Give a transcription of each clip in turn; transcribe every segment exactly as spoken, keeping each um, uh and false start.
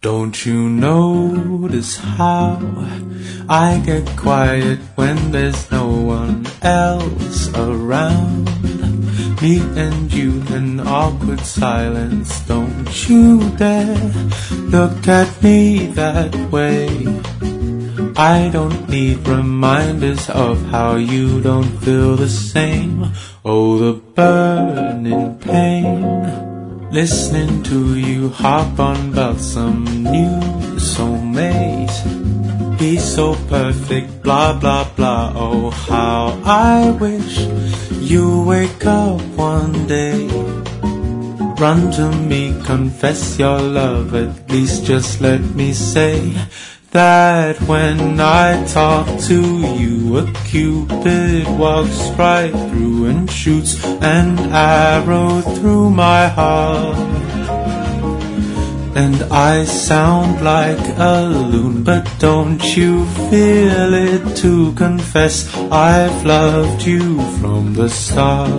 Don't you notice how I get quiet when there's no one else around? Me and you in awkward silence. Don't you dare look at me that way. I don't need reminders of how you don't feel the same. Oh, the burning pain, listening to you harp on about some new soulmate. He's so perfect, blah blah blah. Oh, how I wish you wake up one day, run to me, confess your love. At least just let me say that when I talk to you, a cupid walks right through and shoots an arrow through my heart. And I sound like a loon, but don't you feel it to confess I've loved you from the start?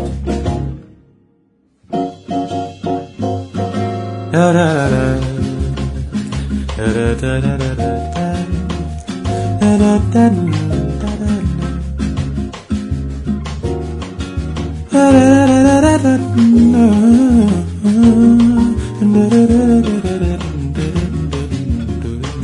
Da da da da. Da da da da da da da da da da da.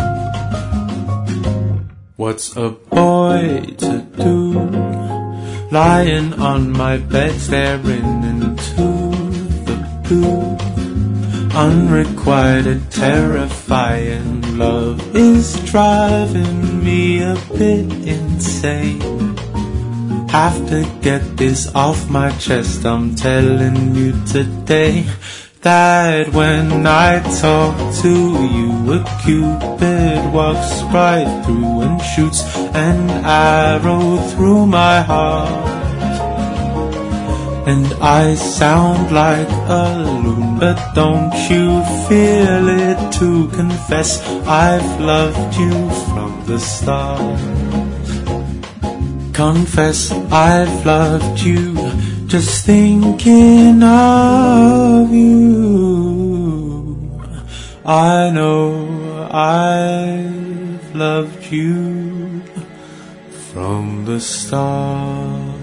What's a boy to do, lying on my bed staring into the blue? Unrequited, terrifying love is driving me a bit insane. Have to get this off my chest. I'm telling you today that when I talk to you, a cupid walks right through and shoots an arrow through my heart. And I sound like a loon, but don't you feel it to confess I've loved you from the start? Confess I've loved you, just thinking of you. I know I've loved you from the start.